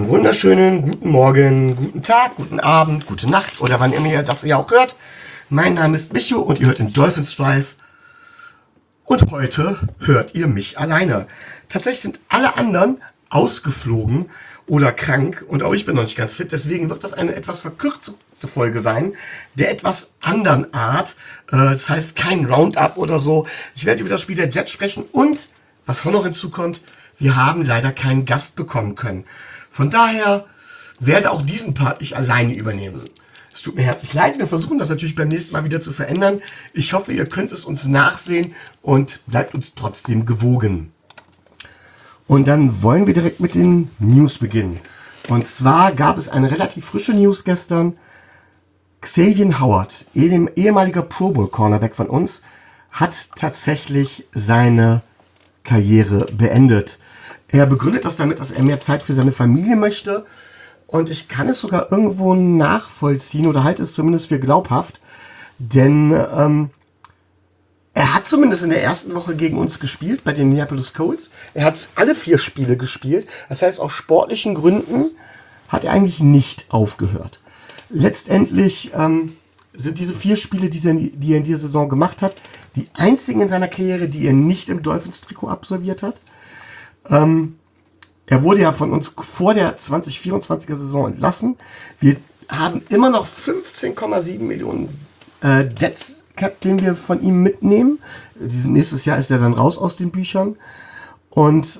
Einen wunderschönen guten Morgen, guten Tag, guten Abend, gute Nacht oder wann immer ihr das ja auch hört. Mein Name ist Micho und ihr hört den Dolphins Drive. Und heute hört ihr mich alleine. Tatsächlich sind alle anderen ausgeflogen oder krank und auch ich bin noch nicht ganz fit. Deswegen wird das eine etwas verkürzte Folge sein, der etwas anderen Art. Das heißt kein Roundup oder so. Ich werde über das Spiel der Jets sprechen und, was auch noch hinzukommt, wir haben leider keinen Gast bekommen können. Von daher werde auch diesen Part ich alleine übernehmen. Es tut mir herzlich leid, wir versuchen das natürlich beim nächsten Mal wieder zu verändern. Ich hoffe, ihr könnt es uns nachsehen und bleibt uns trotzdem gewogen. Und dann wollen wir direkt mit den News beginnen. Und zwar gab es eine relativ frische News gestern. Xavier Howard, ehemaliger Pro Bowl Cornerback von uns, hat tatsächlich seine Karriere beendet. Er begründet das damit, dass er mehr Zeit für seine Familie möchte. Und ich kann es sogar irgendwo nachvollziehen oder halte es zumindest für glaubhaft. Denn er hat zumindest in der ersten Woche gegen uns gespielt, bei den Minneapolis Colts. Er hat alle 4 Spiele gespielt. Das heißt, aus sportlichen Gründen hat er eigentlich nicht aufgehört. Letztendlich sind diese 4 Spiele, die er in dieser Saison gemacht hat, die einzigen in seiner Karriere, die er nicht im Dolphins-Trikot absolviert hat. Er wurde ja von uns vor der 2024er Saison entlassen. Wir haben immer noch 15,7 Millionen Dead Cap, den wir von ihm mitnehmen. Nächstes Jahr ist er dann raus aus den Büchern. Und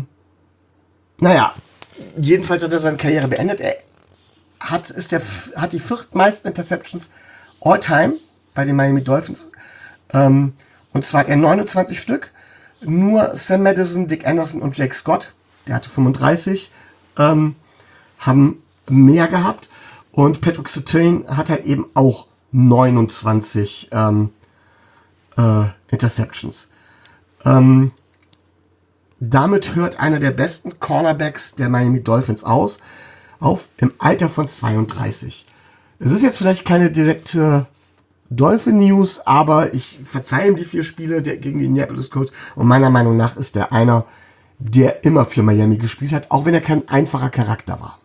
jedenfalls hat er seine Karriere beendet. Er hat die 4. meisten Interceptions all time bei den Miami Dolphins. Und zwar hat er 29 Stück. Nur Sam Madison, Dick Anderson und Jake Scott, der hatte 35, haben mehr gehabt. Und Patrick Surtain hat halt eben auch 29 Interceptions. Damit hört einer der besten Cornerbacks der Miami Dolphins auf im Alter von 32. Es ist jetzt vielleicht keine direkte Dolphin News, aber ich verzeihe ihm die 4 Spiele gegen die Minneapolis Colts und meiner Meinung nach ist er einer, der immer für Miami gespielt hat, auch wenn er kein einfacher Charakter war.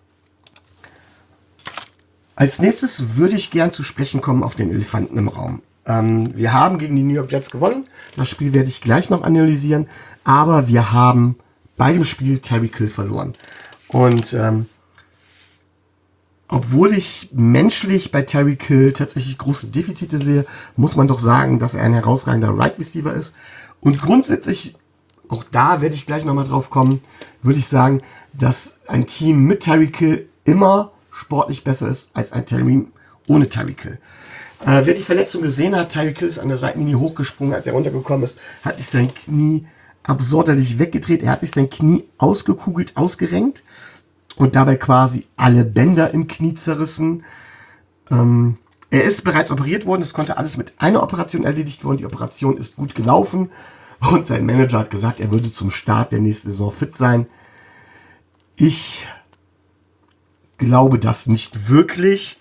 Als nächstes würde ich gern zu sprechen kommen auf den Elefanten im Raum. Wir haben gegen die New York Jets gewonnen, das Spiel werde ich gleich noch analysieren, aber wir haben bei dem Spiel Tyreek Hill verloren. Und obwohl ich menschlich bei Tyreek Hill tatsächlich große Defizite sehe, muss man doch sagen, dass er ein herausragender Right Receiver ist. Und grundsätzlich, auch da werde ich gleich nochmal drauf kommen, würde ich sagen, dass ein Team mit Tyreek Hill immer sportlich besser ist als ein Team ohne Tyreek Hill. Wer die Verletzung gesehen hat, Tyreek Hill ist an der Seitenlinie hochgesprungen, als er runtergekommen ist, hat sich sein Knie absurderlich weggedreht, er hat sich sein Knie ausgekugelt, ausgerenkt. Und dabei quasi alle Bänder im Knie zerrissen. Er ist bereits operiert worden. Es konnte alles mit einer Operation erledigt werden. Die Operation ist gut gelaufen. Und sein Manager hat gesagt, er würde zum Start der nächsten Saison fit sein. Ich glaube das nicht wirklich.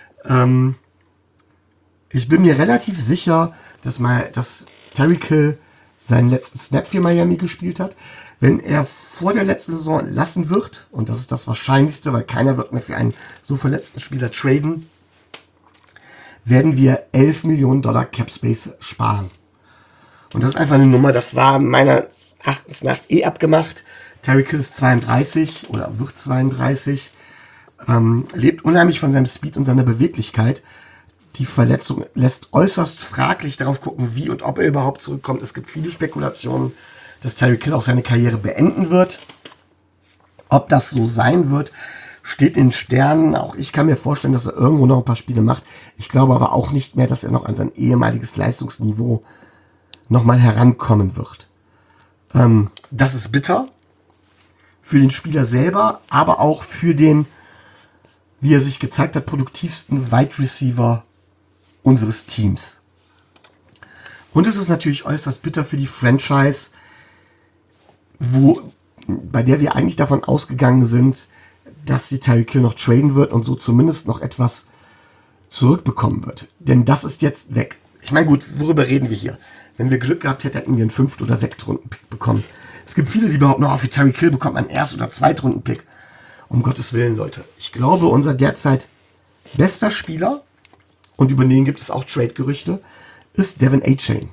Ich bin mir relativ sicher, dass Tyreek Hill seinen letzten Snap für Miami gespielt hat. Wenn er vor der letzten Saison entlassen wird, und das ist das Wahrscheinlichste, weil keiner wird mehr für einen so verletzten Spieler traden, werden wir $11 Millionen Cap Space sparen. Und das ist einfach eine Nummer, das war meiner Erachtens nach abgemacht. Tyreek Hill ist 32 oder wird 32, lebt unheimlich von seinem Speed und seiner Beweglichkeit. Die Verletzung lässt äußerst fraglich darauf gucken, wie und ob er überhaupt zurückkommt. Es gibt viele Spekulationen, dass Tyreek Hill auch seine Karriere beenden wird. Ob das so sein wird, steht in Sternen. Auch ich kann mir vorstellen, dass er irgendwo noch ein paar Spiele macht. Ich glaube aber auch nicht mehr, dass er noch an sein ehemaliges Leistungsniveau nochmal herankommen wird. Das ist bitter für den Spieler selber, aber auch für den, wie er sich gezeigt hat, produktivsten Wide Receiver unseres Teams. Und es ist natürlich äußerst bitter für die Franchise, bei der wir eigentlich davon ausgegangen sind, dass sie Tyreek Hill noch traden wird und so zumindest noch etwas zurückbekommen wird. Denn das ist jetzt weg. Ich meine, gut, worüber reden wir hier? Wenn wir Glück gehabt hätten, hätten wir einen 5. oder 6. Runden-Pick bekommen. Es gibt viele, die behaupten, für Tyreek Hill bekommt man einen 1. oder 2. Runden-Pick. Um Gottes Willen, Leute. Ich glaube, unser derzeit bester Spieler, und über den gibt es auch Trade-Gerüchte, ist Devin A-Chain.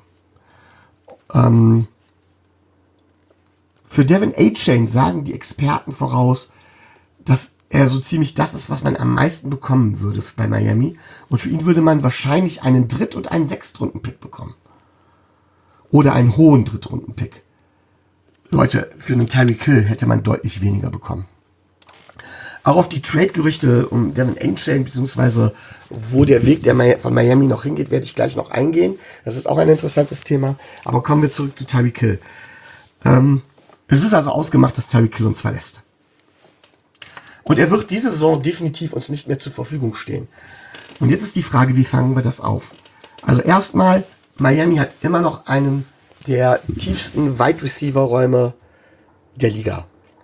Für Devin A-Chain sagen die Experten voraus, dass er so ziemlich das ist, was man am meisten bekommen würde bei Miami. Und für ihn würde man wahrscheinlich einen Dritt- und einen Sechstrunden-Pick bekommen. Oder einen hohen Drittrunden-Pick. Leute, für einen Tyreek Hill hätte man deutlich weniger bekommen. Auch auf die Trade-Gerüchte um Devin A-Chain, beziehungsweise wo der Weg von Miami noch hingeht, werde ich gleich noch eingehen. Das ist auch ein interessantes Thema. Aber kommen wir zurück zu Tyreek Hill. Es ist also ausgemacht, dass Tyreek Hill uns verlässt. Und er wird diese Saison definitiv uns nicht mehr zur Verfügung stehen. Und jetzt ist die Frage, wie fangen wir das auf? Also erstmal, Miami hat immer noch einen der tiefsten Wide Receiver Räume der Liga.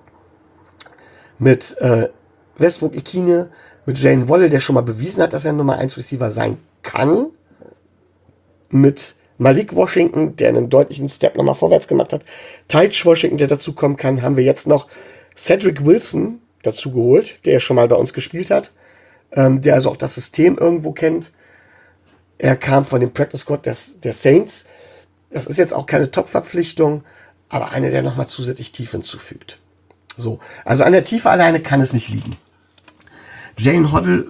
Mit Westbrook Ikhine, mit Jalen Waddle, der schon mal bewiesen hat, dass er Nummer 1 Receiver sein kann. Mit Malik Washington, der einen deutlichen Step nochmal vorwärts gemacht hat. Tyche Washington, der dazu kommen kann. Haben wir jetzt noch Cedric Wilson dazu geholt, der schon mal bei uns gespielt hat. Der also auch das System irgendwo kennt. Er kam von dem Practice Squad der Saints. Das ist jetzt auch keine Top-Verpflichtung, aber eine, der nochmal zusätzlich Tiefe hinzufügt. So, also an der Tiefe alleine kann es nicht liegen. Jalen Waddle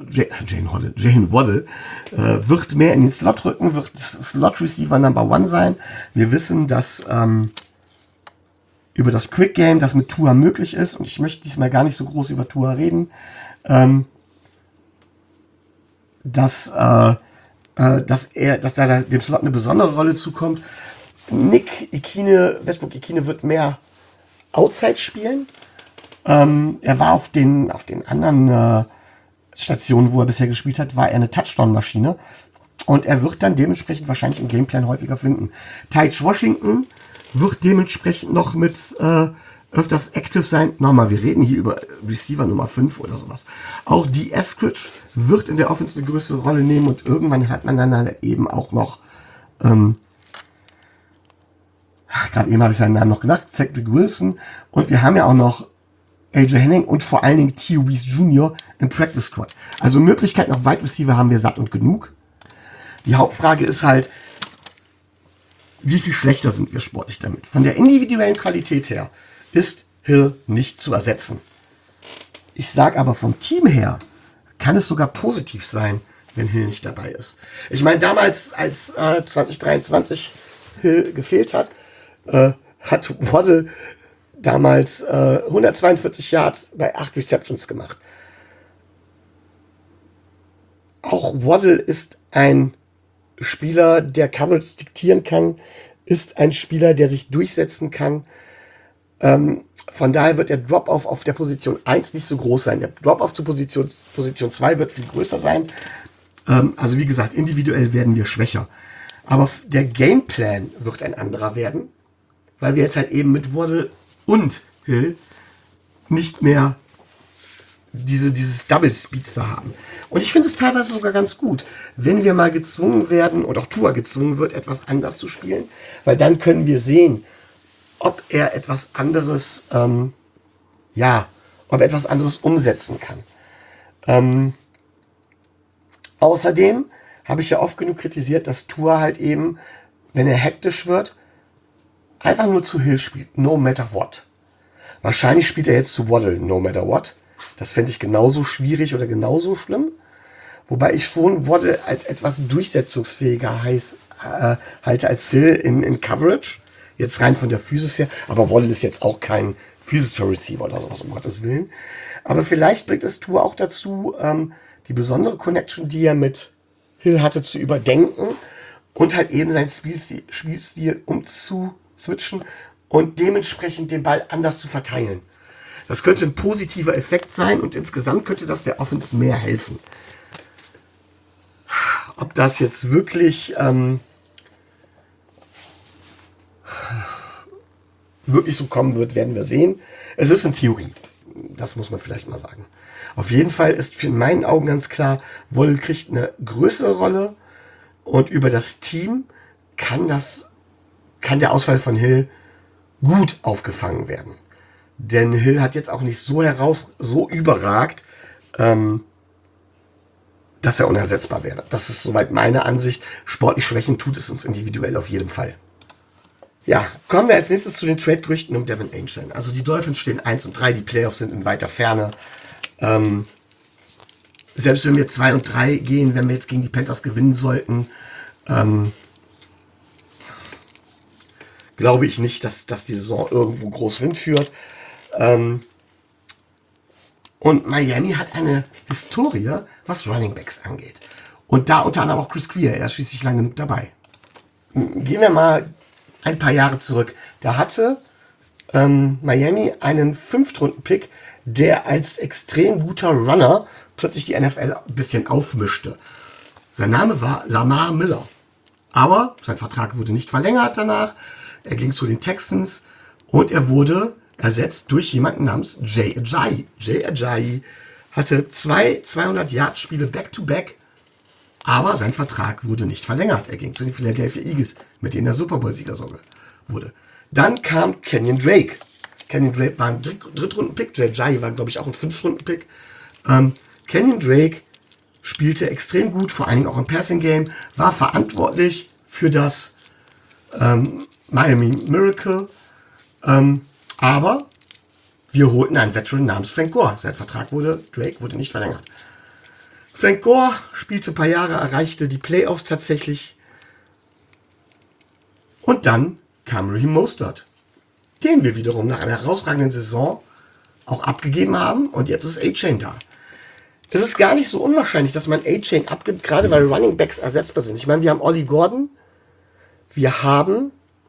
wird mehr in den Slot rücken, wird Slot Receiver Number 1 sein. Wir wissen, dass über das Quick Game, das mit Tua möglich ist, und ich möchte diesmal gar nicht so groß über Tua reden, dass da dem Slot eine besondere Rolle zukommt. Westbrook Ikhine wird mehr Outside spielen. Er war auf den anderen Stationen, wo er bisher gespielt hat, war er eine Touchdown-Maschine. Und er wird dann dementsprechend wahrscheinlich im Gameplan häufiger finden. Tyche Washington wird dementsprechend noch mit öfters active sein. Nochmal, wir reden hier über Receiver Nummer 5 oder sowas. Auch die Eskridge wird in der Offense eine größere Rolle nehmen und irgendwann hat man dann halt eben auch noch gerade eben habe ich seinen Namen noch genannt, Cedric Wilson, und wir haben ja auch noch AJ Henning und vor allen Dingen Theo Wees Jr. im Practice Squad. Also Möglichkeiten auf Wide Receiver haben wir satt und genug. Die Hauptfrage ist halt, wie viel schlechter sind wir sportlich damit? Von der individuellen Qualität her ist Hill nicht zu ersetzen. Ich sage aber vom Team her, kann es sogar positiv sein, wenn Hill nicht dabei ist. Ich meine, damals, als 2023 Hill gefehlt hat, hat Waddle damals 142 Yards bei 8 Receptions gemacht. Auch Waddle ist ein Spieler, der Coverage diktieren kann, ist ein Spieler, der sich durchsetzen kann. Von daher wird der Drop-Off auf der Position 1 nicht so groß sein. Der Drop-Off zu Position 2 wird viel größer sein. Also wie gesagt, individuell werden wir schwächer. Aber der Gameplan wird ein anderer werden, weil wir jetzt halt eben mit Waddle und Hill nicht mehr dieses Double Speedster haben. Und ich finde es teilweise sogar ganz gut, wenn wir mal gezwungen werden, und auch Tua gezwungen wird, etwas anders zu spielen, weil dann können wir sehen, ob er etwas anderes, ob er etwas anderes umsetzen kann. Außerdem habe ich ja oft genug kritisiert, dass Tua halt eben, wenn er hektisch wird, einfach nur zu Hill spielt, no matter what. Wahrscheinlich spielt er jetzt zu Waddle, no matter what. Das fände ich genauso schwierig oder genauso schlimm. Wobei ich schon Waddle als etwas durchsetzungsfähiger halte als Hill in Coverage. Jetzt rein von der Physis her. Aber Waddle ist jetzt auch kein physischer Receiver oder sowas, um Gottes Willen. Aber vielleicht bringt es Tua auch dazu, die besondere Connection, die er mit Hill hatte, zu überdenken und halt eben seinen Spielstil umzuswitchen und dementsprechend den Ball anders zu verteilen. Das könnte ein positiver Effekt sein und insgesamt könnte das der Offense mehr helfen. Ob das jetzt wirklich so kommen wird, werden wir sehen. Es ist eine Theorie. Das muss man vielleicht mal sagen. Auf jeden Fall ist in meinen Augen ganz klar, Waddle kriegt eine größere Rolle und über das Team kann der Ausfall von Hill gut aufgefangen werden. Denn Hill hat jetzt auch nicht so überragt, dass er unersetzbar wäre. Das ist soweit meine Ansicht. Sportlich schwächen tut es uns individuell auf jeden Fall. Ja, kommen wir als nächstes zu den Trade-Gerüchten um Devin Achane. Also die Dolphins stehen 1 und 3, die Playoffs sind in weiter Ferne. Selbst wenn wir 2 und 3 gehen, wenn wir jetzt gegen die Panthers gewinnen sollten, glaube ich nicht, dass die Saison irgendwo groß hinführt. Und Miami hat eine Historie, was Running Backs angeht. Und da unter anderem auch Chris Greer, er ist schließlich lang genug dabei. Gehen wir mal ein paar Jahre zurück. Da hatte Miami einen 5-Runden-Pick, der als extrem guter Runner plötzlich die NFL ein bisschen aufmischte. Sein Name war Lamar Miller. Aber sein Vertrag wurde nicht verlängert danach. Er ging zu den Texans und er wurde ersetzt durch jemanden namens Jay Ajayi. Jay Ajayi hatte 200-Yard-Spiele back-to-back, aber sein Vertrag wurde nicht verlängert. Er ging zu den Philadelphia Eagles, mit denen er Super Bowl-Sieger wurde. Dann kam Kenyon Drake. Kenyon Drake war ein Drittrunden-Pick. Jay Ajayi war, glaube ich, auch ein 5-Runden-Pick. Kenyon Drake spielte extrem gut, vor allen Dingen auch im Passing-Game, war verantwortlich für das Miami Miracle. Aber wir holten einen Veteran namens Frank Gore. Sein Vertrag Drake wurde nicht verlängert. Frank Gore spielte ein paar Jahre, erreichte die Playoffs tatsächlich. Und dann kam Raheem Mostert, den wir wiederum nach einer herausragenden Saison auch abgegeben haben. Und jetzt ist Achane da. Es ist gar nicht so unwahrscheinlich, dass man Achane abgibt, gerade weil Running Backs ersetzbar sind. Ich meine, wir haben Ollie Gordon, wir haben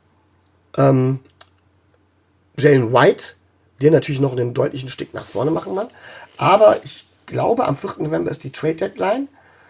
Jalen White, der natürlich noch einen deutlichen Stück nach vorne machen kann. Aber ich glaube, am 4. November ist die Trade Deadline.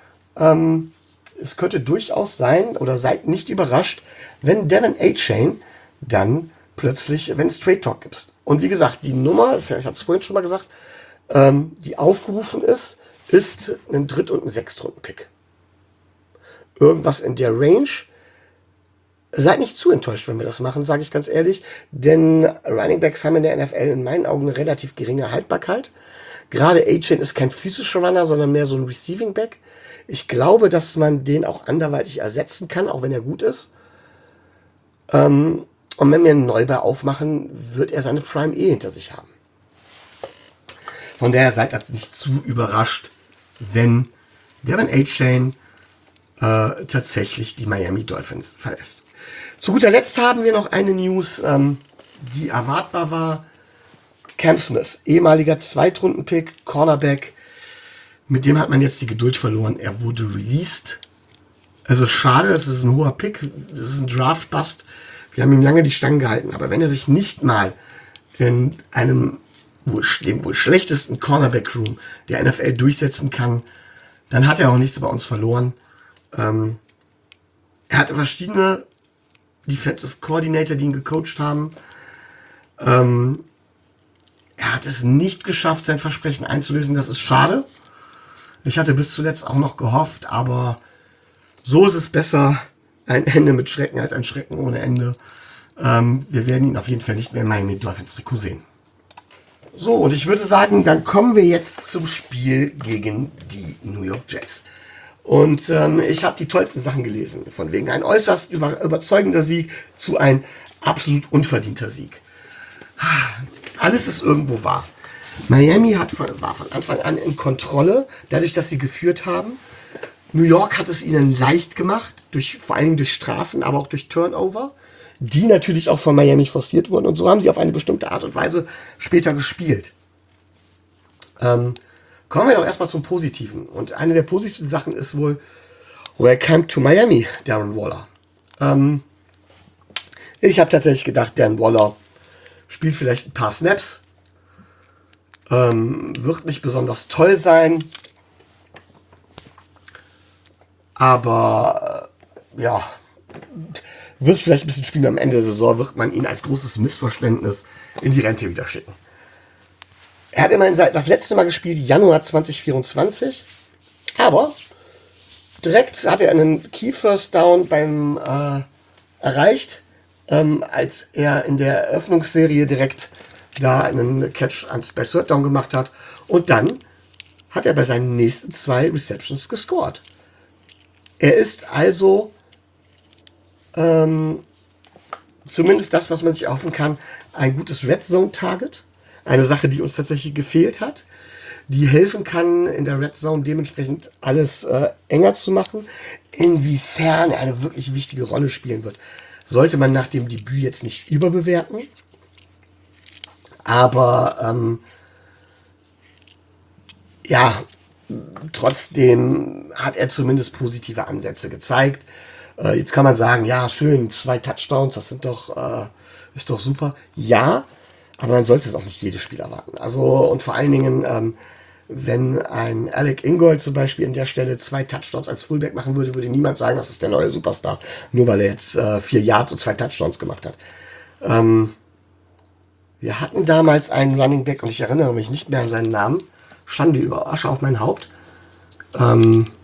Es könnte durchaus sein, oder seid nicht überrascht, wenn Devin Achane dann plötzlich, wenn es Trade Talk gibt. Und wie gesagt, die Nummer, ich hatte es vorhin schon mal gesagt, die aufgerufen ist ein Dritt- und ein Sechstrunden-Pick. Irgendwas in der Range. Seid nicht zu enttäuscht, wenn wir das machen, sage ich ganz ehrlich. Denn Running Backs haben in der NFL in meinen Augen eine relativ geringe Haltbarkeit. Gerade Achane ist kein physischer Runner, sondern mehr so ein Receiving Back. Ich glaube, dass man den auch anderweitig ersetzen kann, auch wenn er gut ist. Und wenn wir einen Neubau aufmachen, wird er seine Prime hinter sich haben. Von daher seid ihr nicht zu überrascht, wenn Devin Achane tatsächlich die Miami Dolphins verlässt. Zu guter Letzt haben wir noch eine News, die erwartbar war. Cam Smith, ehemaliger Zweitrunden-Pick, Cornerback. Mit dem hat man jetzt die Geduld verloren. Er wurde released. Es ist schade, es ist ein hoher Pick, es ist ein Draft-Bust. Wir haben ihm lange die Stangen gehalten. Aber wenn er sich nicht mal in dem wohl schlechtesten Cornerback-Room der NFL durchsetzen kann, dann hat er auch nichts bei uns verloren. Er hatte verschiedene Defensive Coordinator, die ihn gecoacht haben. Er hat es nicht geschafft, sein Versprechen einzulösen. Das ist schade. Ich hatte bis zuletzt auch noch gehofft, aber so ist es besser, ein Ende mit Schrecken als ein Schrecken ohne Ende. Wir werden ihn auf jeden Fall nicht mehr in Miami Dolphins Trikot sehen. So, und ich würde sagen, dann kommen wir jetzt zum Spiel gegen die New York Jets. Und ich habe die tollsten Sachen gelesen, von wegen ein äußerst überzeugender Sieg zu ein absolut unverdienter Sieg. Alles ist irgendwo wahr. Miami war von Anfang an in Kontrolle, dadurch, dass sie geführt haben. New York hat es ihnen leicht gemacht, vor allen Dingen durch Strafen, aber auch durch Turnover, die natürlich auch von Miami forciert wurden. Und so haben sie auf eine bestimmte Art und Weise später gespielt. Kommen wir doch erstmal zum Positiven. Und eine der positiven Sachen ist wohl Welcome to Miami, Darren Waller. Ich habe tatsächlich gedacht, Darren Waller spielt vielleicht ein paar Snaps. Wird nicht besonders toll sein. Aber ja, wird vielleicht ein bisschen spielen. Am Ende der Saison wird man ihn als großes Missverständnis in die Rente wieder schicken. Er hat immerhin das letzte Mal gespielt, Januar 2024. Aber direkt hat er einen Key First Down erreicht, als er in der Eröffnungsserie direkt da einen Catch bei Third Down gemacht hat. Und dann hat er bei seinen nächsten 2 Receptions gescored. Er ist also zumindest das, was man sich erhoffen kann, ein gutes Red Zone Target. Eine Sache, die uns tatsächlich gefehlt hat, die helfen kann, in der Red Zone dementsprechend alles enger zu machen. Inwiefern er eine wirklich wichtige Rolle spielen wird, sollte man nach dem Debüt jetzt nicht überbewerten. Aber ja, trotzdem hat er zumindest positive Ansätze gezeigt. Jetzt kann man sagen, ja, schön, 2 Touchdowns, das ist doch super. Ja, aber man sollte es auch nicht jedes Spiel erwarten. Also, und vor allen Dingen, wenn ein Alec Ingold zum Beispiel an der Stelle 2 Touchdowns als Fullback machen würde, würde niemand sagen, das ist der neue Superstar, nur weil er jetzt 4 Yards und 2 Touchdowns gemacht hat. Wir hatten damals einen Running Back und ich erinnere mich nicht mehr an seinen Namen. Schande über Asche auf mein Haupt. War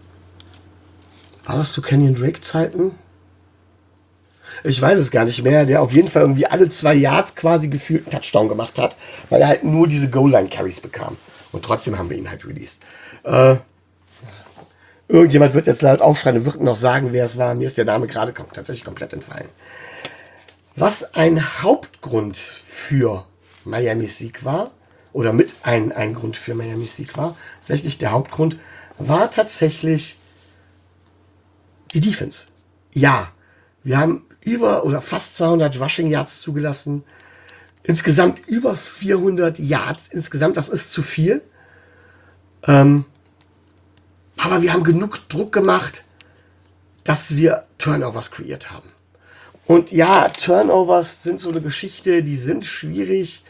das zu Kenyon Drake Zeiten? Ich weiß es gar nicht mehr. Der auf jeden Fall irgendwie alle 2 Yards quasi gefühlt einen Touchdown gemacht hat, weil er halt nur diese Goal-Line-Carries bekam. Und trotzdem haben wir ihn halt released. Irgendjemand wird jetzt laut aufschreien und wird noch sagen, wer es war. Mir ist der Name gerade tatsächlich komplett entfallen. Was ein Hauptgrund für Miamis Sieg war, oder mit ein Grund für Miamis Sieg war, vielleicht nicht der Hauptgrund, war tatsächlich die Defense. Ja, wir haben über oder fast 200 Rushing Yards zugelassen. Insgesamt über 400 Yards. Insgesamt, das ist zu viel. Aber wir haben genug Druck gemacht, dass wir Turnovers kreiert haben. Und ja, Turnovers sind so eine Geschichte, die sind schwierig.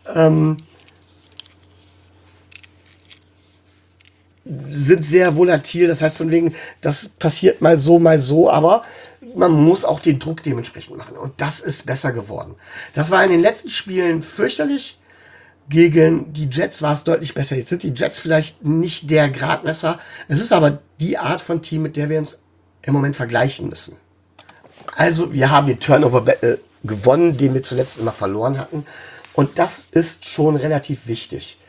Sind sehr volatil, das heißt von wegen, das passiert mal so, aber man muss auch den Druck dementsprechend machen und das ist besser geworden. Das war in den letzten Spielen fürchterlich, gegen die Jets war es deutlich besser. Jetzt sind die Jets vielleicht nicht der Gradmesser, es ist aber die Art von Team, mit der wir uns im Moment vergleichen müssen. Also wir haben den Turnover-Battle gewonnen, den wir zuletzt immer verloren hatten und das ist schon relativ wichtig.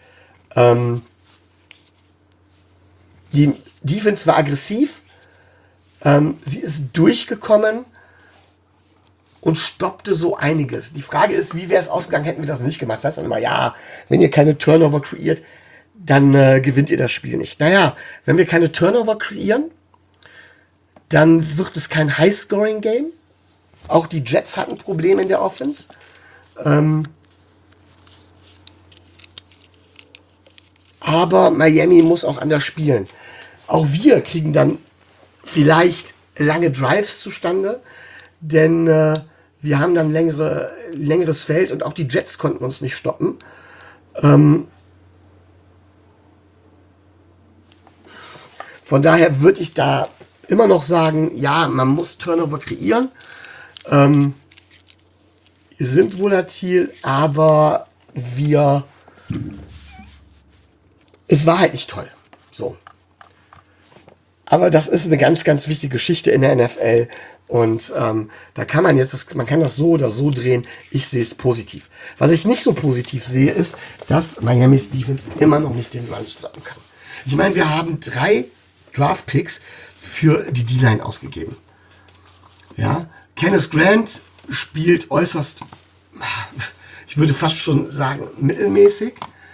Die Defense war aggressiv, sie ist durchgekommen und stoppte so einiges. Die Frage ist, wie wäre es ausgegangen, hätten wir das nicht gemacht. Das heißt dann immer, ja, wenn ihr keine Turnover kreiert, dann gewinnt ihr das Spiel nicht. Naja, wenn wir keine Turnover kreieren, dann wird es kein High-Scoring-Game. Auch die Jets hatten Probleme in der Offense. Aber Miami muss auch anders spielen. Auch wir kriegen dann vielleicht lange Drives zustande, denn wir haben dann längeres Feld und auch die Jets konnten uns nicht stoppen. Von daher würde ich da immer noch sagen, ja, man muss Turnover kreieren. Sind volatil, aber es war halt nicht toll. So. Aber das ist eine ganz, ganz wichtige Geschichte in der NFL. Und da kann man man kann das so oder so drehen. Ich sehe es positiv. Was ich nicht so positiv sehe, ist, dass Miamis Defense immer noch nicht den Run stoppen kann. Ich meine, wir haben 3 Draft-Picks für die D-Line ausgegeben. Ja, Kenneth Grant spielt äußerst, ich würde fast schon sagen, mittelmäßig.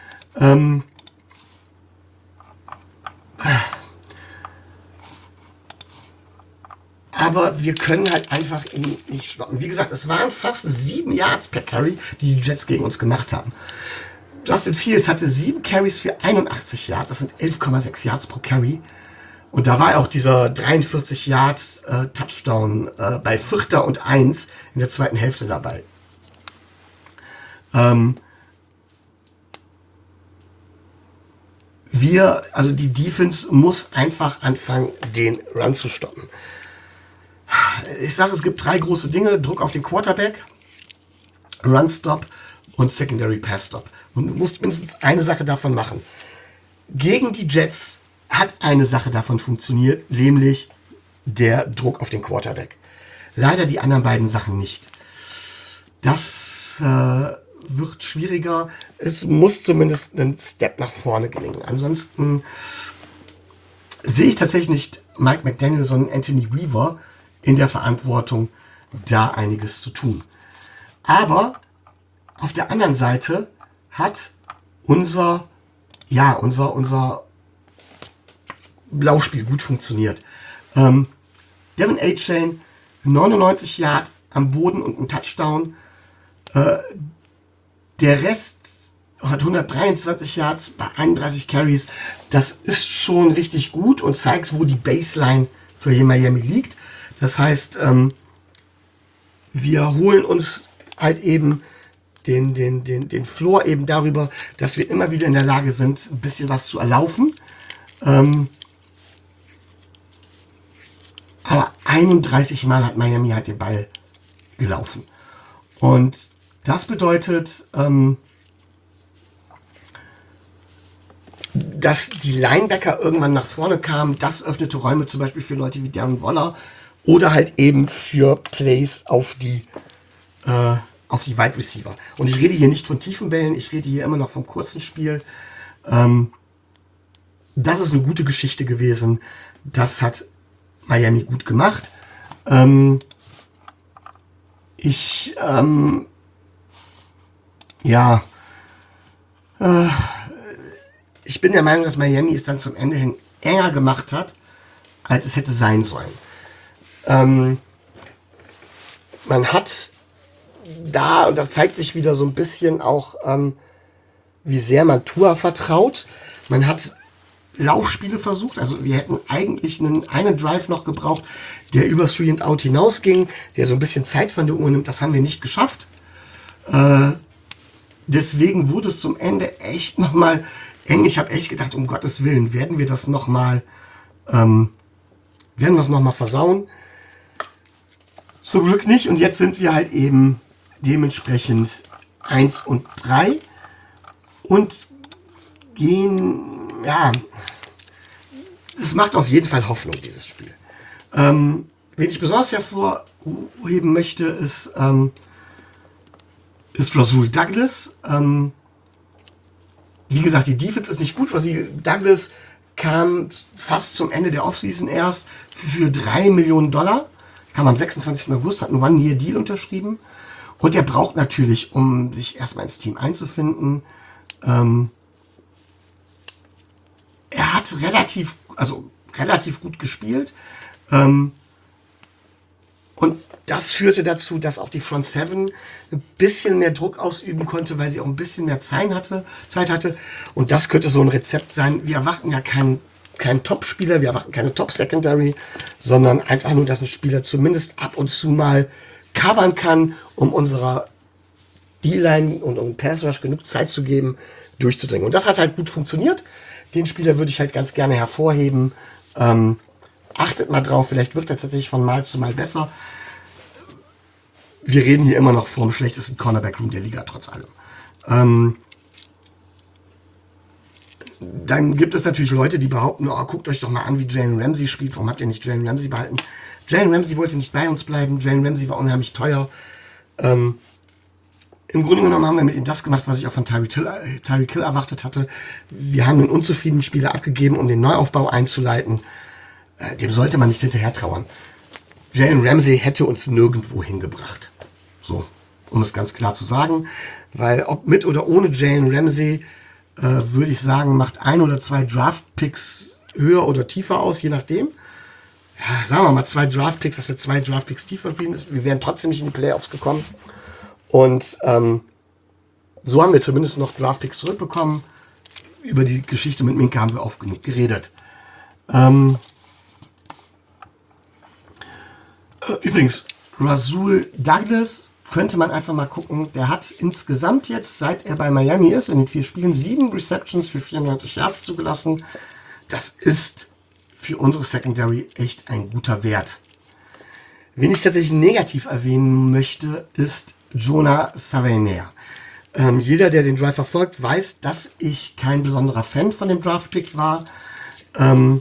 Aber wir können halt einfach ihn nicht stoppen. Wie gesagt, es waren fast 7 Yards per Carry, die Jets gegen uns gemacht haben. Justin Fields hatte 7 Carries für 81 Yards. Das sind 11,6 Yards pro Carry. Und da war auch dieser 43 Yard Touchdown bei 4. und 1 in der zweiten Hälfte dabei. Also die Defense muss einfach anfangen, den Run zu stoppen. Ich sage, es gibt 3 große Dinge. Druck auf den Quarterback, Run Stop und Secondary Pass Stop. Und du musst mindestens eine Sache davon machen. Gegen die Jets hat eine Sache davon funktioniert, nämlich der Druck auf den Quarterback. Leider die anderen beiden Sachen nicht. Das wird schwieriger. Es muss zumindest einen Step nach vorne gelingen. Ansonsten sehe ich tatsächlich nicht Mike McDaniel, sondern Anthony Weaver in der Verantwortung, da einiges zu tun. Aber auf der anderen Seite hat unser Laufspiel gut funktioniert. Devin A-Chain, 99 Yard am Boden und ein Touchdown. Der Rest hat 123 Yards bei 31 Carries. Das ist schon richtig gut und zeigt, wo die Baseline für Miami liegt. Das heißt, wir holen uns halt eben den Floor eben darüber, dass wir immer wieder in der Lage sind, ein bisschen was zu erlaufen. Aber 31 Mal hat Miami halt den Ball gelaufen. Und das bedeutet, dass die Linebacker irgendwann nach vorne kamen. Das öffnete Räume zum Beispiel für Leute wie Darren Waller oder halt eben für Plays auf die Wide Receiver. Und ich rede hier nicht von tiefen Bällen, ich rede hier immer noch vom kurzen Spiel. Das ist eine gute Geschichte gewesen. Das hat Miami gut gemacht. Ich bin der Meinung, dass Miami es dann zum Ende hin enger gemacht hat, als es hätte sein sollen. Man hat da, und das zeigt sich wieder so ein bisschen auch, wie sehr man Tua vertraut. Man hat Laufspiele versucht, also wir hätten eigentlich einen Drive noch gebraucht, der über 3 and Out hinausging, der so ein bisschen Zeit von der Uhr nimmt. Das haben wir nicht geschafft. Deswegen wurde es zum Ende echt nochmal eng. Ich habe echt gedacht, um Gottes Willen, werden wir das nochmal versauen. Zum Glück nicht. Und jetzt sind wir halt eben dementsprechend 1-3 und gehen, es macht auf jeden Fall Hoffnung, dieses Spiel. Wen ich besonders hervorheben möchte, ist Rasul Douglas. Wie gesagt, die Defense ist nicht gut. Rasul Douglas kam fast zum Ende der Offseason erst für $3 Millionen. Kam am 26. August, hat einen One-Year-Deal unterschrieben. Und er braucht natürlich, um sich erstmal ins Team einzufinden, er hat relativ gut gespielt. Und das führte dazu, dass auch die Front Seven ein bisschen mehr Druck ausüben konnte, weil sie auch ein bisschen mehr Zeit hatte. Und das könnte so ein Rezept sein. Wir erwarten ja keinen Top-Spieler, wir erwarten keine Top-Secondary, sondern einfach nur, dass ein Spieler zumindest ab und zu mal covern kann, um unserer D-Line und um Pass Rush genug Zeit zu geben, durchzudringen. Und das hat halt gut funktioniert. Den Spieler würde ich halt ganz gerne hervorheben. Achtet mal drauf, vielleicht wird er tatsächlich von Mal zu Mal besser. Wir reden hier immer noch vom schlechtesten Cornerback-Room der Liga, trotz allem. Dann gibt es natürlich Leute, die behaupten, guckt euch doch mal an, wie Jalen Ramsey spielt. Warum habt ihr nicht Jalen Ramsey behalten? Jalen Ramsey wollte nicht bei uns bleiben. Jalen Ramsey war unheimlich teuer. Im Grunde genommen haben wir mit ihm das gemacht, was ich auch von Tyreek Hill erwartet hatte. Wir haben einen unzufriedenen Spieler abgegeben, um den Neuaufbau einzuleiten. Dem sollte man nicht hinterher trauern. Jalen Ramsey hätte uns nirgendwo hingebracht. So, um es ganz klar zu sagen. Weil ob mit oder ohne Jalen Ramsey, würde ich sagen, macht 1 oder 2 Draft-Picks höher oder tiefer aus, je nachdem. Ja, sagen wir mal 2 Draft-Picks, dass wir 2 Draft-Picks tiefer spielen. Wir wären trotzdem nicht in die Playoffs gekommen. Und so haben wir zumindest noch Draft-Picks zurückbekommen. Über die Geschichte mit Minkah haben wir oft genug geredet. Übrigens, Rasul Douglas könnte man einfach mal gucken. Der hat insgesamt jetzt, seit er bei Miami ist, in den 4 Spielen 7 Receptions für 94 Yards zugelassen. Das ist für unsere Secondary echt ein guter Wert. Wen ich tatsächlich negativ erwähnen möchte, ist Jonah Savaiinaea. Jeder, der den Drive verfolgt, weiß, dass ich kein besonderer Fan von dem Draft-Pick war. Er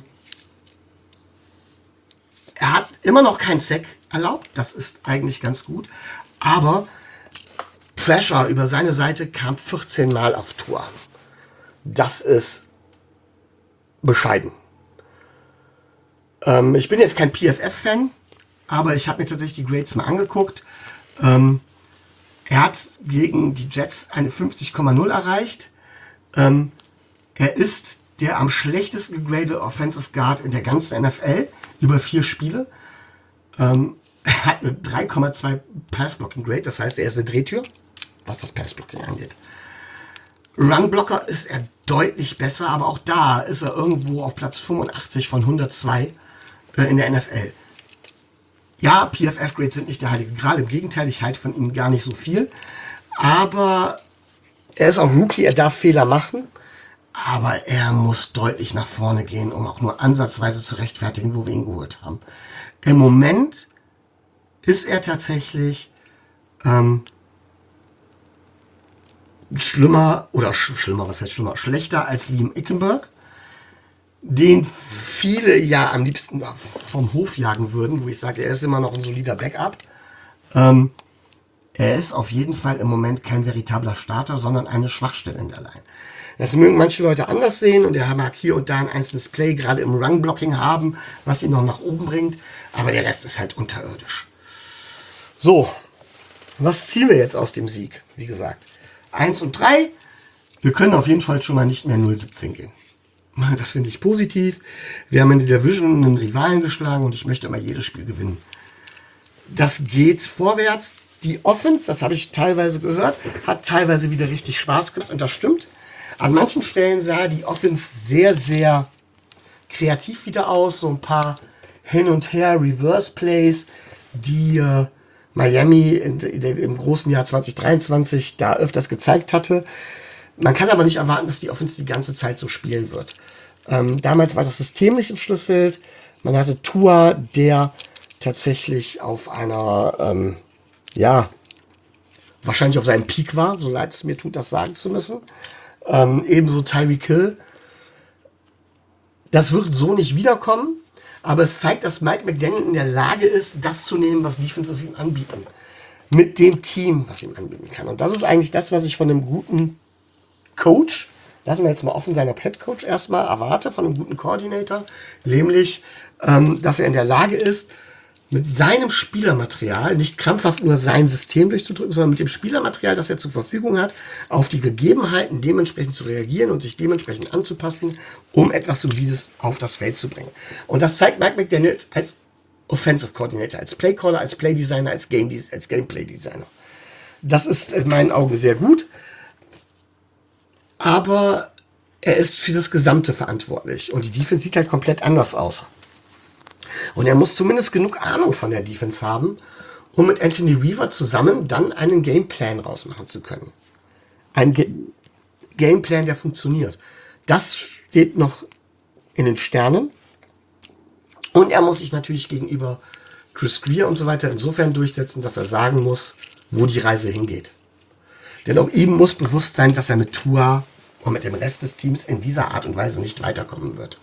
hat immer noch keinen Sack erlaubt. Das ist eigentlich ganz gut. Aber Pressure über seine Seite kam 14 Mal auf Tour. Das ist bescheiden. Ich bin jetzt kein PFF-Fan, aber ich habe mir tatsächlich die Grades mal angeguckt. Er hat gegen die Jets eine 50,0 erreicht. Er ist der am schlechtesten gegradete Offensive Guard in der ganzen NFL über 4 Spiele. Er hat eine 3,2 Pass-Blocking-Grade, das heißt, er ist eine Drehtür, was das Pass-Blocking angeht. Run-Blocker ist er deutlich besser, aber auch da ist er irgendwo auf Platz 85 von 102 in der NFL. Ja, PFF-Grades sind nicht der heilige Gral, im Gegenteil, ich halte von ihm gar nicht so viel. Aber er ist auch Rookie, er darf Fehler machen, aber er muss deutlich nach vorne gehen, um auch nur ansatzweise zu rechtfertigen, wo wir ihn geholt haben. Im Moment ist er tatsächlich schlimmer, was heißt schlimmer, schlechter als Liam Ickenberg, den viele ja am liebsten vom Hof jagen würden, wo ich sage, er ist immer noch ein solider Backup. Er ist auf jeden Fall im Moment kein veritabler Starter, sondern eine Schwachstelle in der Line. Das mögen manche Leute anders sehen und er mag hier und da ein einzelnes Play, gerade im Run-Blocking haben, was ihn noch nach oben bringt, aber der Rest ist halt unterirdisch. So, was ziehen wir jetzt aus dem Sieg? Wie gesagt, 1 und 3, wir können auf jeden Fall schon mal nicht mehr 0-17 gehen. Das finde ich positiv. Wir haben in der Division einen Rivalen geschlagen und ich möchte immer jedes Spiel gewinnen. Das geht vorwärts. Die Offense, das habe ich teilweise gehört, hat teilweise wieder richtig Spaß gemacht und das stimmt. An manchen Stellen sah die Offense sehr, sehr kreativ wieder aus. So ein paar Hin- und Her Reverse Plays, die Miami im großen Jahr 2023 da öfters gezeigt hatte. Man kann aber nicht erwarten, dass die Offense die ganze Zeit so spielen wird. Damals war das System nicht entschlüsselt. Man hatte Tua, der tatsächlich auf einer, wahrscheinlich auf seinem Peak war, so leid es mir tut, das sagen zu müssen. Ebenso Tyreek Hill. Das wird so nicht wiederkommen, aber es zeigt, dass Mike McDaniel in der Lage ist, das zu nehmen, was Defenses ihm anbieten. Mit dem Team, was ihm anbieten kann. Und das ist eigentlich das, was ich von einem guten Coach, lassen wir jetzt mal offen sein, ob Head Coach erstmal erwarte, von einem guten Koordinator, nämlich, dass er in der Lage ist, mit seinem Spielermaterial, nicht krampfhaft nur sein System durchzudrücken, sondern mit dem Spielermaterial, das er zur Verfügung hat, auf die Gegebenheiten dementsprechend zu reagieren und sich dementsprechend anzupassen, um etwas Solides auf das Feld zu bringen. Und das zeigt Mike McDaniel als Offensive Coordinator, als Playcaller, als Playdesigner, als Gameplay Designer. Das ist in meinen Augen sehr gut. Aber er ist für das Gesamte verantwortlich. Und die Defense sieht halt komplett anders aus. Und er muss zumindest genug Ahnung von der Defense haben, um mit Anthony Weaver zusammen dann einen Gameplan rausmachen zu können. Ein Gameplan, der funktioniert. Das steht noch in den Sternen. Und er muss sich natürlich gegenüber Chris Grier und so weiter insofern durchsetzen, dass er sagen muss, wo die Reise hingeht. Denn auch ihm muss bewusst sein, dass er mit Tua und mit dem Rest des Teams in dieser Art und Weise nicht weiterkommen wird.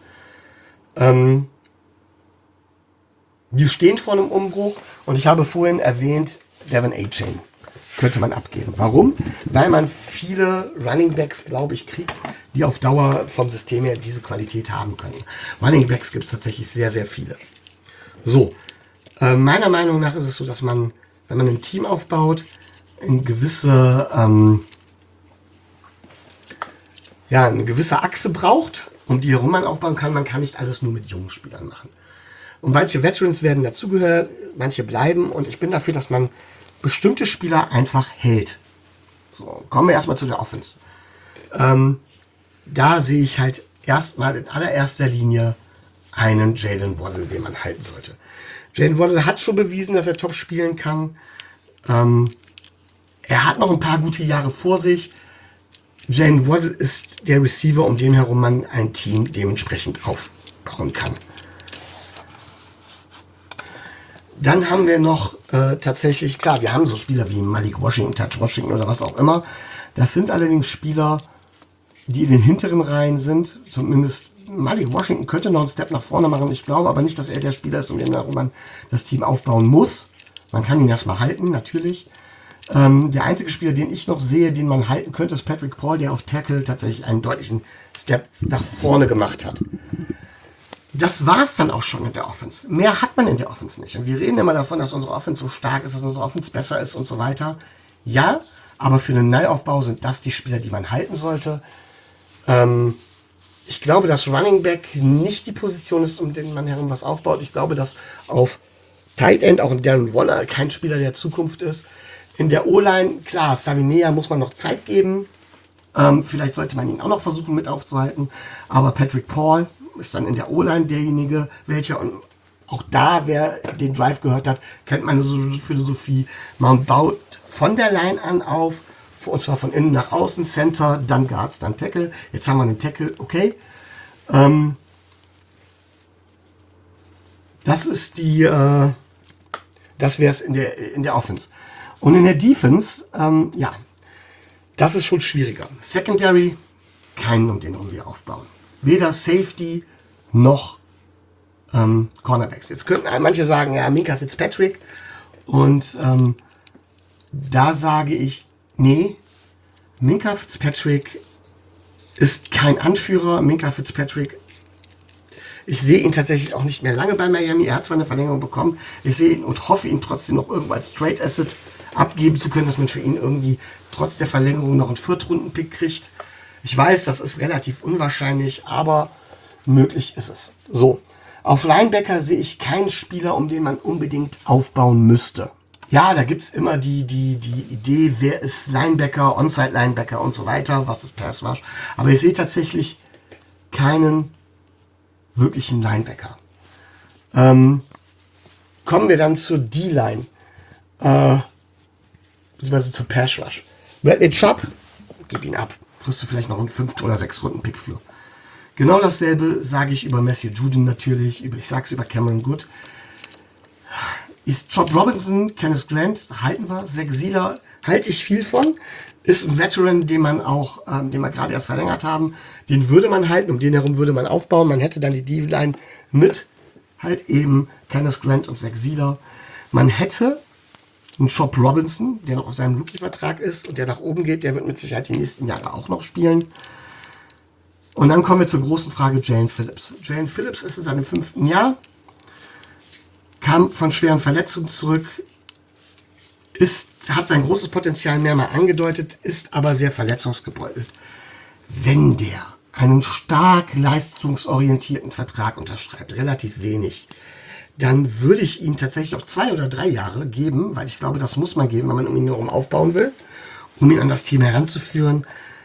Wir stehen vor einem Umbruch und ich habe vorhin erwähnt, Devon A-Chain könnte man abgeben. Warum? Weil man viele Running Backs, glaube ich, kriegt, die auf Dauer vom System her diese Qualität haben können. Running Backs gibt es tatsächlich sehr, sehr viele. So, meiner Meinung nach ist es so, dass man, wenn man ein Team aufbaut, eine gewisse Achse braucht, um die herum man aufbauen kann. Man kann nicht alles nur mit jungen Spielern machen. Und manche Veterans werden dazugehört, manche bleiben. Und ich bin dafür, dass man bestimmte Spieler einfach hält. So, kommen wir erstmal zu der Offense. Da sehe ich halt erstmal in allererster Linie einen Jalen Waddle, den man halten sollte. Jalen Waddle hat schon bewiesen, dass er top spielen kann. Er hat noch ein paar gute Jahre vor sich. Jalen Waddle ist der Receiver, um den herum man ein Team dementsprechend aufbauen kann. Dann haben wir noch tatsächlich, klar, wir haben so Spieler wie Malik Washington, Touch Washington oder was auch immer. Das sind allerdings Spieler, die in den hinteren Reihen sind. Zumindest Malik Washington könnte noch einen Step nach vorne machen. Ich glaube aber nicht, dass er der Spieler ist, um den herum man das Team aufbauen muss. Man kann ihn erstmal halten, natürlich. Der einzige Spieler, den ich noch sehe, den man halten könnte, ist Patrick Paul, der auf Tackle tatsächlich einen deutlichen Step nach vorne gemacht hat. Das war's dann auch schon in der Offense. Mehr hat man in der Offense nicht. Und wir reden immer davon, dass unsere Offense so stark ist, dass unsere Offense besser ist und so weiter. Ja, aber für einen Neuaufbau sind das die Spieler, die man halten sollte. Ich glaube, dass Running Back nicht die Position ist, um den man herum was aufbaut. Ich glaube, dass auf Tight End auch ein Darren Waller kein Spieler der Zukunft ist. In der O-Line, klar, Savinea muss man noch Zeit geben. Vielleicht sollte man ihn auch noch versuchen mit aufzuhalten. Aber Patrick Paul ist dann in der O-Line derjenige, welcher, und auch da, wer den Drive gehört hat, kennt meine Philosophie. Man baut von der Line an auf, und zwar von innen nach außen, Center, dann Guards, dann Tackle. Jetzt haben wir einen Tackle, okay. Das ist das wäre es in der Offense. Und in der Defense, ja, das ist schon schwieriger. Secondary, keinen, um den wir aufbauen. Weder Safety noch Cornerbacks. Jetzt könnten manche sagen, ja, Minkah Fitzpatrick. Und da sage ich, nee, Minkah Fitzpatrick ist kein Anführer. Minkah Fitzpatrick, ich sehe ihn tatsächlich auch nicht mehr lange bei Miami. Er hat zwar eine Verlängerung bekommen, ich sehe ihn und hoffe, ihn trotzdem noch irgendwo als Trade Asset abgeben zu können, dass man für ihn irgendwie trotz der Verlängerung noch einen Viertrunden-Pick kriegt. Ich weiß, das ist relativ unwahrscheinlich, aber möglich ist es. So, auf Linebacker sehe ich keinen Spieler, um den man unbedingt aufbauen müsste. Ja, da gibt es immer die Idee, wer ist Linebacker, Onside-Linebacker und so weiter, was ist Pass Rush. Aber ich sehe tatsächlich keinen wirklichen Linebacker. Kommen wir dann zur D-Line. Beziehungsweise zur Pass Rush. Bradley Chubb, gib ihn ab. Kriegst du vielleicht noch einen 5. oder 6. Runden-Pick für. Genau dasselbe sage ich über Matthew Judon natürlich. Ich sage es über Cameron Good. Ist Chop Robinson, Kenneth Grant, halten wir. Zach Sieler halte ich viel von. Ist ein Veteran, den wir gerade erst verlängert haben. Den würde man halten, um den herum würde man aufbauen. Man hätte dann die D-Line mit halt eben Kenneth Grant und Zach Sieler. Man hätte einen Chop Robinson, der noch auf seinem Rookie-Vertrag ist und der nach oben geht. Der wird mit Sicherheit die nächsten Jahre auch noch spielen. Und dann kommen wir zur großen Frage Jalen Phillips. Jalen Phillips ist in seinem 5. Jahr, kam von schweren Verletzungen zurück, hat sein großes Potenzial mehrmals angedeutet, ist aber sehr verletzungsgebeutelt. Wenn der einen stark leistungsorientierten Vertrag unterschreibt, relativ wenig, dann würde ich ihm tatsächlich auch 2 oder 3 Jahre geben, weil ich glaube, das muss man geben, wenn man um ihn herum aufbauen will, um ihn an das Team heranzuführen.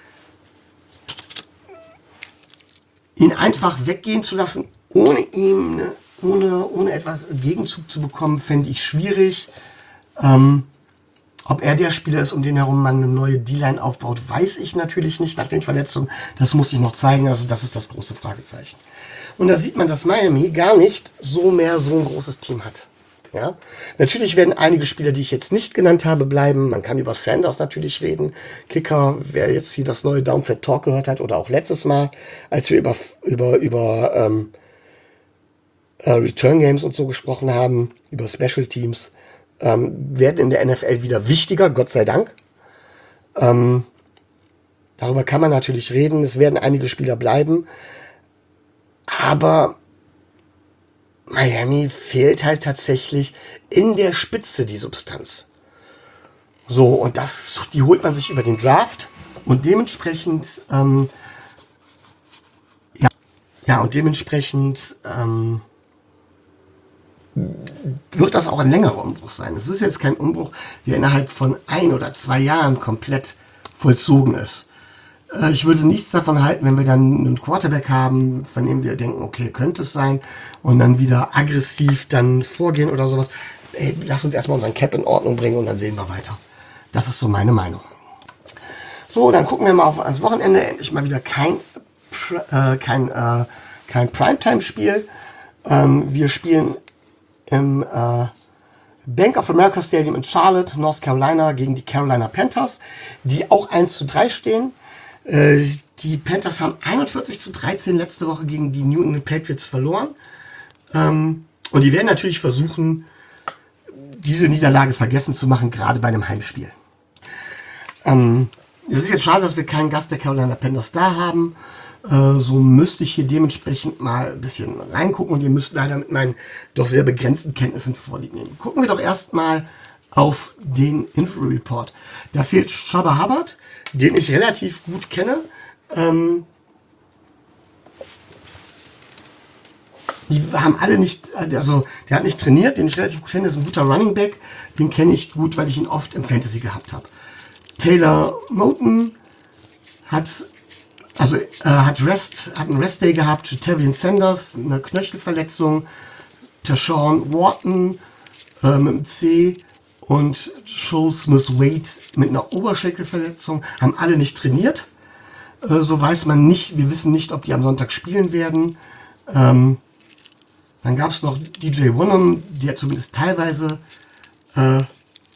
Ihn einfach weggehen zu lassen, ohne etwas im Gegenzug zu bekommen, fände ich schwierig. Ob er der Spieler ist, um den herum man eine neue D-Line aufbaut, weiß ich natürlich nicht nach den Verletzungen. Das muss ich noch zeigen, also das ist das große Fragezeichen. Und da sieht man, dass Miami gar nicht so ein großes Team hat. Ja? Natürlich werden einige Spieler, die ich jetzt nicht genannt habe, bleiben. Man kann über Sanders natürlich reden. Kicker, wer jetzt hier das neue Downset Talk gehört hat oder auch letztes Mal, als wir über Return Games und so gesprochen haben, über Special Teams, werden in der NFL wieder wichtiger, Gott sei Dank. Darüber kann man natürlich reden. Es werden einige Spieler bleiben. Aber Miami fehlt halt tatsächlich in der Spitze die Substanz. So, und die holt man sich über den Draft. Und dementsprechend, wird das auch ein längerer Umbruch sein. Es ist jetzt kein Umbruch, der innerhalb von 1 oder 2 Jahren komplett vollzogen ist. Ich würde nichts davon halten, wenn wir dann einen Quarterback haben, von dem wir denken, okay, könnte es sein, und dann wieder aggressiv dann vorgehen oder sowas. Ey, lass uns erstmal unseren Cap in Ordnung bringen und dann sehen wir weiter. Das ist so meine Meinung. So, dann gucken wir mal ans Wochenende. Endlich mal wieder kein Primetime-Spiel. Wir spielen im Bank of America Stadium in Charlotte, North Carolina, gegen die Carolina Panthers, die auch 1:3 stehen. Die Panthers haben 41:13 letzte Woche gegen die New England Patriots verloren. Und die werden natürlich versuchen, diese Niederlage vergessen zu machen, gerade bei einem Heimspiel. Es ist jetzt schade, dass wir keinen Gast der Carolina Panthers da haben. So müsste ich hier dementsprechend mal ein bisschen reingucken und ihr müsst leider mit meinen doch sehr begrenzten Kenntnissen Vorlieb nehmen. Gucken wir doch erstmal auf den Injury Report. Da fehlt Chuba Hubbard, den ich relativ gut kenne. Die haben alle nicht, also der hat nicht trainiert, den ich relativ gut kenne, ist ein guter Running Back, den kenne ich gut, weil ich ihn oft im Fantasy gehabt habe. Taylor Moton hat einen Rest-Day gehabt, Jatavian Sanders, eine Knöchelverletzung, Tashawn Wharton mit dem C und Joe Smith-Wade mit einer Oberschenkelverletzung, haben alle nicht trainiert. So weiß man nicht, wir wissen nicht, ob die am Sonntag spielen werden. Dann gab es noch DJ Wonnum, der zumindest teilweise an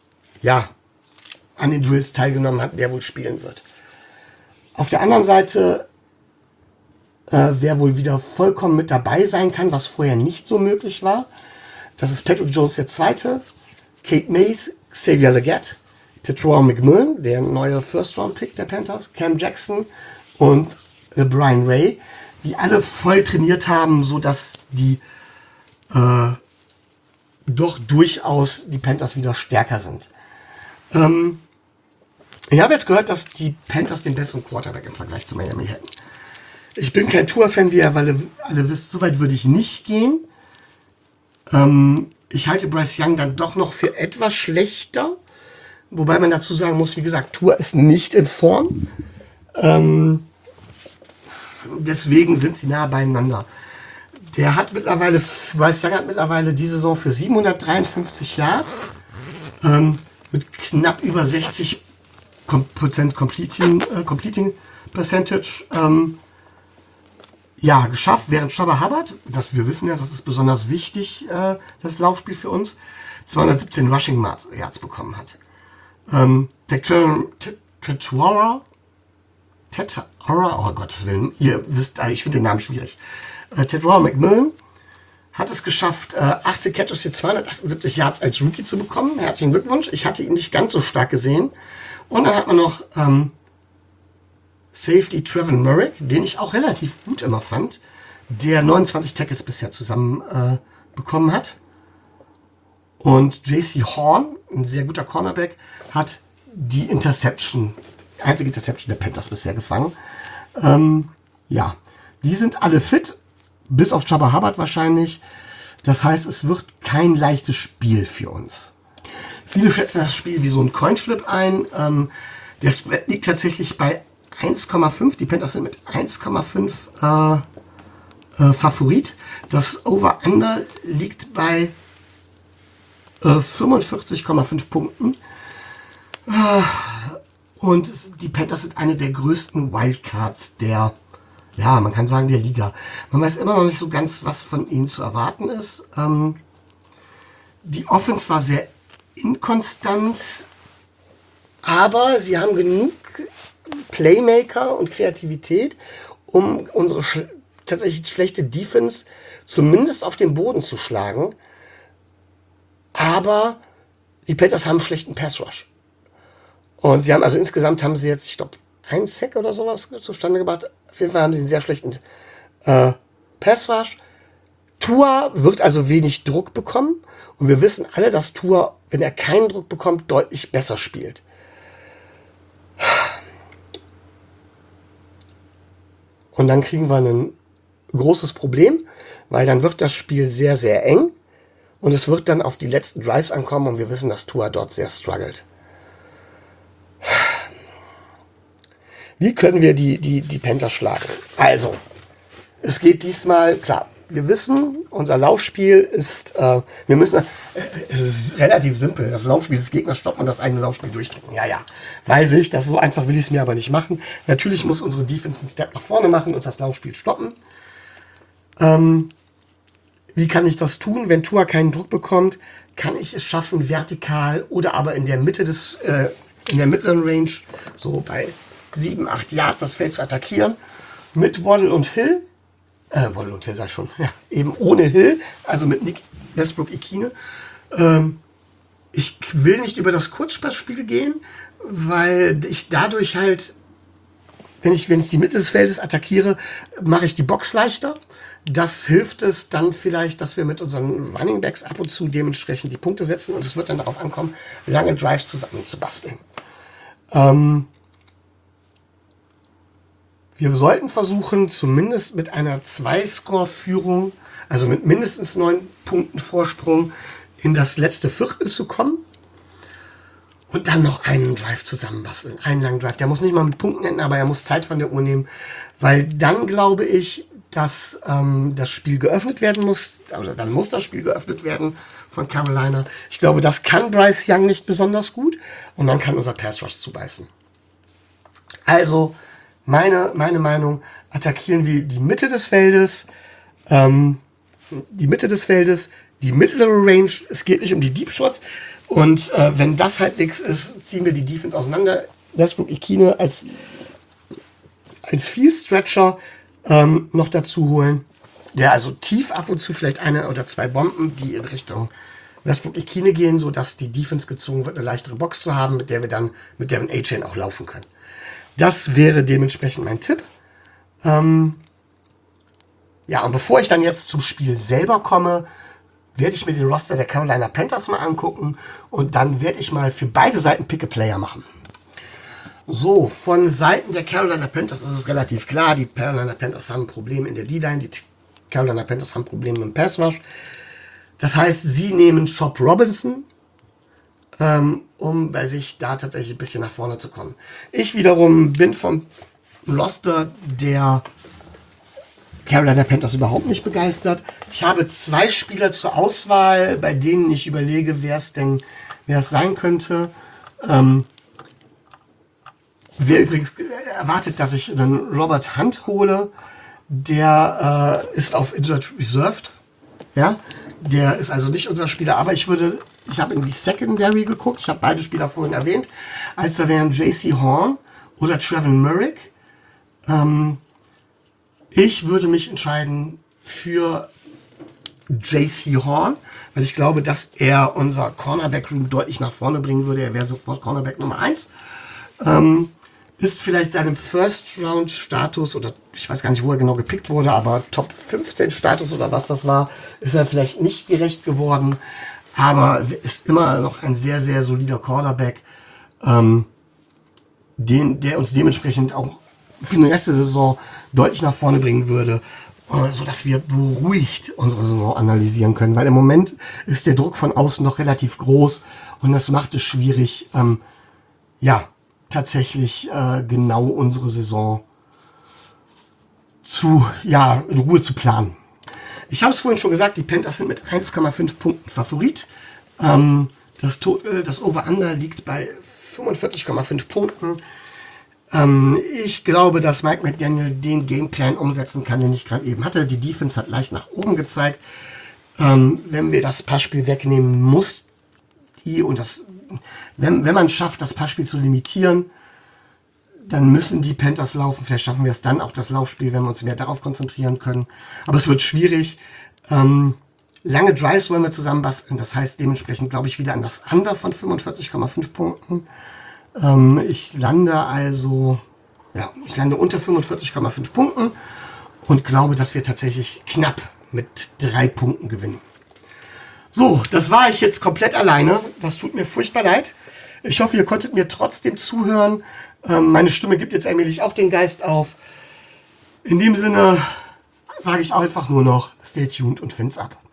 den Drills teilgenommen hat, der wohl spielen wird. Auf der anderen Seite, wer wohl wieder vollkommen mit dabei sein kann, was vorher nicht so möglich war, das ist Patrick Jones der Zweite, Kate Mays, Xavier Legette, Tetairoa McMillan, der neue First-Round-Pick der Panthers, Cam Jackson und Brian Ray, die alle voll trainiert haben, sodass die doch durchaus die Panthers wieder stärker sind. Ich habe jetzt gehört, dass die Panthers den besseren Quarterback im Vergleich zu Miami hätten. Ich bin kein Tua-Fan, wie ihr alle wisst. So weit würde ich nicht gehen. Ich halte Bryce Young dann doch noch für etwas schlechter. Wobei man dazu sagen muss, wie gesagt, Tua ist nicht in Form. Deswegen sind sie nah beieinander. Bryce Young hat mittlerweile diese Saison für 753 Yards mit knapp über 60% Completing Percentage geschafft, während Chuba Hubbard, wir wissen ja, das ist besonders wichtig, das Laufspiel für uns, 217 Rushing Yards bekommen hat. Tetairoa, oh Gottes Willen, ihr wisst, ich finde den Namen schwierig. Tetairoa McMillan hat es geschafft, 18 Catches für 278 Yards als Rookie zu bekommen. Herzlichen Glückwunsch. Ich hatte ihn nicht ganz so stark gesehen. Und dann hat man noch Safety Trevin Murray, den ich auch relativ gut immer fand, der 29 Tackles bisher zusammen bekommen hat. Und JC Horn, ein sehr guter Cornerback, hat die einzige Interception der Panthers bisher gefangen. Die sind alle fit, bis auf Chuba Hubbard wahrscheinlich. Das heißt, es wird kein leichtes Spiel für uns. Viele schätzen das Spiel wie so ein Coinflip ein. Der Spread liegt tatsächlich bei 1,5. Die Panthers sind mit 1,5 Favorit. Das Over-Under liegt bei 45,5 Punkten. Und die Panthers sind eine der größten Wildcards man kann sagen, der Liga. Man weiß immer noch nicht so ganz, was von ihnen zu erwarten ist. Die Offense war sehr inkonstant, aber sie haben genug Playmaker und Kreativität, um unsere tatsächlich schlechte Defense zumindest auf den Boden zu schlagen. Aber die Panthers haben einen schlechten Pass Rush. Und sie haben insgesamt haben sie jetzt, ich glaube, einen Sack oder sowas zustande gebracht. Auf jeden Fall haben sie einen sehr schlechten Pass Rush. Tua wird also wenig Druck bekommen. Und wir wissen alle, dass Tua, wenn er keinen Druck bekommt, deutlich besser spielt. Und dann kriegen wir ein großes Problem, weil dann wird das Spiel sehr, sehr eng. Und es wird dann auf die letzten Drives ankommen. Und wir wissen, dass Tua dort sehr struggelt. Wie können wir die Panthers schlagen? Also, es geht diesmal, klar, wir wissen, unser Laufspiel ist, es ist relativ simpel. Das Laufspiel des Gegners stoppt und das eigene Laufspiel durchdrücken. Ja, weiß ich, das ist so einfach will ich es mir aber nicht machen. Natürlich muss unsere Defense einen Step nach vorne machen und das Laufspiel stoppen. Wie kann ich das tun? Wenn Tua keinen Druck bekommt, kann ich es schaffen, vertikal oder aber in der Mitte in der mittleren Range, so bei 7-8 Yards das Feld zu attackieren, mit Waddle und Hill, sag ich schon, ja, eben ohne Hill, also mit Nick Westbrook-Ikhine, Ich will nicht über das Kurzpassspiel gehen, weil ich dadurch halt, wenn ich die Mitte des Feldes attackiere, mache ich die Box leichter. Das hilft es dann vielleicht, dass wir mit unseren Running Backs ab und zu dementsprechend die Punkte setzen und es wird dann darauf ankommen, lange Drives zusammenzubasteln. Wir sollten versuchen, zumindest mit einer 2-Score-Führung, also mit mindestens 9 Punkten Vorsprung, in das letzte Viertel zu kommen und dann noch einen Drive zusammenbasteln. Einen langen Drive. Der muss nicht mal mit Punkten enden, aber er muss Zeit von der Uhr nehmen, weil dann glaube ich, dass das Spiel geöffnet werden muss. Also dann muss das Spiel geöffnet werden von Carolina. Ich glaube, das kann Bryce Young nicht besonders gut und dann kann unser Pass Rush zubeißen. Also meine Meinung, attackieren wir die Mitte des Feldes, die mittlere Range, es geht nicht um die Deep Shots. Und wenn das halt nichts ist, ziehen wir die Defense auseinander. Westbrook Ikhine als Field Stretcher noch dazu holen, der also tief ab und zu vielleicht 1 oder 2 Bomben, die in Richtung Westbrook Ikhine gehen, sodass die Defense gezwungen wird, eine leichtere Box zu haben, mit der wir A-Chain auch laufen können. Das wäre dementsprechend mein Tipp. Ja, und bevor ich dann jetzt zum Spiel selber komme, werde ich mir den Roster der Carolina Panthers mal angucken und dann werde ich mal für beide Seiten Pick-a-Player machen. So, von Seiten der Carolina Panthers ist es relativ klar, die Carolina Panthers haben Probleme in der D-Line, die Carolina Panthers haben Probleme im Pass Rush. Das heißt, sie nehmen Chop Robinson, um bei sich da tatsächlich ein bisschen nach vorne zu kommen. Ich wiederum bin vom Roster der Carolina Panthers überhaupt nicht begeistert. Ich habe 2 Spieler zur Auswahl, bei denen ich überlege, wer es sein könnte. Wer übrigens erwartet, dass ich einen Robert Hunt hole, der ist auf Injured Reserved. Ja, der ist also nicht unser Spieler, aber ich habe in die Secondary geguckt, ich habe beide Spieler vorhin erwähnt, als da wären J.C. Horn oder Trevin Merrick. Ich würde mich entscheiden für J.C. Horn, weil ich glaube, dass er unser Cornerback-Room deutlich nach vorne bringen würde. Er wäre sofort Cornerback Nummer 1. Ist vielleicht seinem First-Round-Status, oder ich weiß gar nicht, wo er genau gepickt wurde, aber Top 15-Status oder was das war, ist er vielleicht nicht gerecht geworden. Aber ist immer noch ein sehr, sehr solider Cornerback, der uns dementsprechend auch für den Rest der Saison deutlich nach vorne bringen würde, sodass wir beruhigt unsere Saison analysieren können. Weil im Moment ist der Druck von außen noch relativ groß und das macht es schwierig, tatsächlich genau unsere Saison in Ruhe zu planen. Ich habe es vorhin schon gesagt, die Panthers sind mit 1,5 Punkten Favorit. Das Over-Under liegt bei 45,5 Punkten. Ich glaube, dass Mike McDaniel den Gameplan umsetzen kann, den ich gerade eben hatte. Die Defense hat leicht nach oben gezeigt. Wenn wir das Passspiel wegnehmen, wenn man schafft, das Passspiel zu limitieren, dann müssen die Panthers laufen. Vielleicht schaffen wir es dann auch, das Laufspiel, wenn wir uns mehr darauf konzentrieren können. Aber es wird schwierig. Lange Drives wollen wir zusammenbasteln. Das heißt dementsprechend, glaube ich, wieder an das Under von 45,5 Punkten. Ich lande unter 45,5 Punkten und glaube, dass wir tatsächlich knapp mit 3 Punkten gewinnen. So, das war ich jetzt komplett alleine. Das tut mir furchtbar leid. Ich hoffe, ihr konntet mir trotzdem zuhören. Meine Stimme gibt jetzt allmählich auch den Geist auf. In dem Sinne sage ich auch einfach nur noch, stay tuned und find's ab.